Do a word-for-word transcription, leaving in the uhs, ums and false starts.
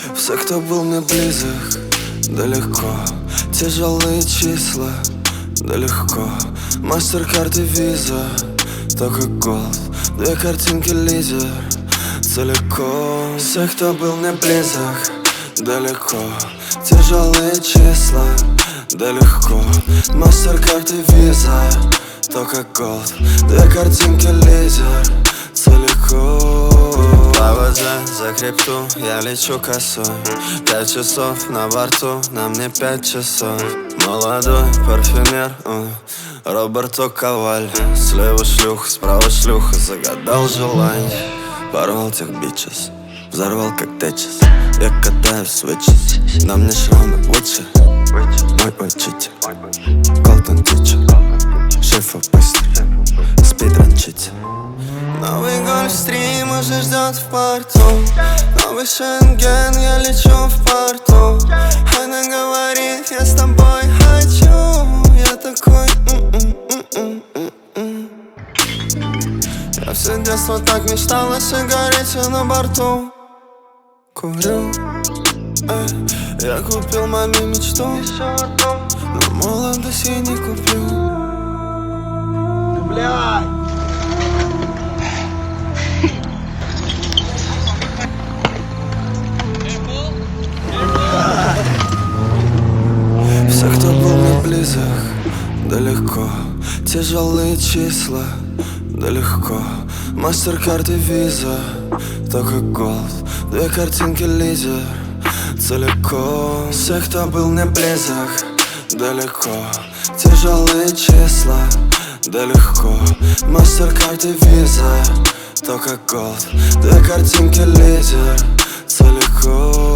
Все, кто был мне близок, да легко. Тяжелые числа, да легко. Мастеркард и виза, только голд. Две картинки лидер, целиком. Все, кто был мне близок, далеко. Тяжелые числа, да легко. Мастеркард и виза, только голд. Две картинки лидер, целиком. По воде за крипту я лечу косой. Пять часов на борту, на мне пять часов. Молодой парфюмер, uh, Роберто Коваль. Слева шлюха, справа шлюха. Загадал желание, порвал тех бичес, взорвал как течес. Я катаюсь свечес, на мне шрамы лучше. Мой учитель, Колтон Тичер, шефа быстрый, спидранчитель. Новый гольфстрим уже ждет в порту. Новый Шенген, я лечу в порту. Она говорит, я с тобой хочу. Я такой м-м-м-м-м. Я все детство так мечтал о сигарете на борту. Курю, эй, я купил маме мечту, но молодость я не куплю. Блядь! Все, кто был мне близок, да легко. Тяжелые числа, да легко. Мастеркард и виза, только голд. Две картинки лидер, целиком. Все, кто был мне близок, далеко. Тяжелые числа, да легко. Мастеркард и виза, только голд. Две картинки лидер, целиком.